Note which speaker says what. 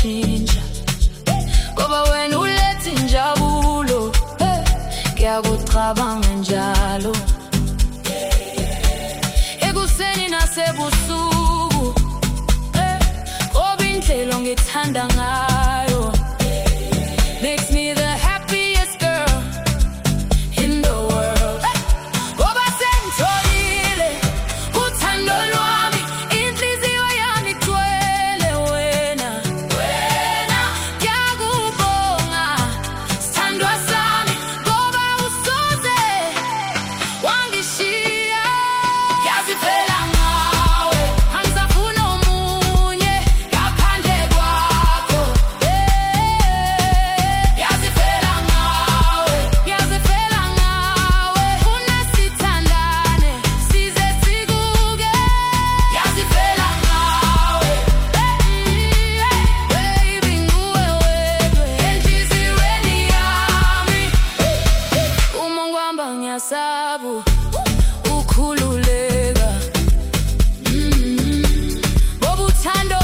Speaker 1: shintsha ngoba wena uletha injabulo ngiyakucabanga njalo ekuseni nasebusuku ngoba indlela ngithanda ngayo makes me the happiest girl in the world ngoba sengitholile uthando lwami inhliziyo yami igcwele wena ngiyakubonga sithandwa sami ngoba usuze wangishiya ngiyazifela ngawe angisafuni omunye ngaphandle kwakho ngiyazifela ngawe funa sithandane size sikuke ngiyazifela ngawe baby nguwe wedwa enhliziyweni yami uma ngihamba ngiyasaba ukhululeka ngoba uthando